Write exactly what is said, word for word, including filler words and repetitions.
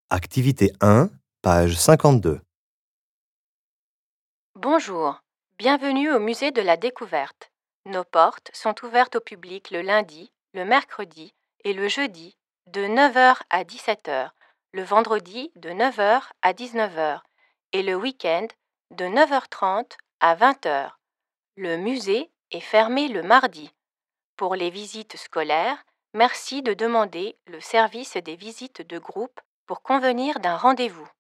Activité un, page cinquante-deux. Bonjour, bienvenue au musée de la découverte. Nos portes sont ouvertes au public le lundi, le mercredi et le jeudi de neuf heures à dix-sept heures, le vendredi de neuf heures à dix-neuf heures et le week-end de neuf heures trente à vingt heures. Le musée est fermé le mardi. Pour les visites scolaires, merci de demander le service des visites de groupe pour convenir d'un rendez-vous.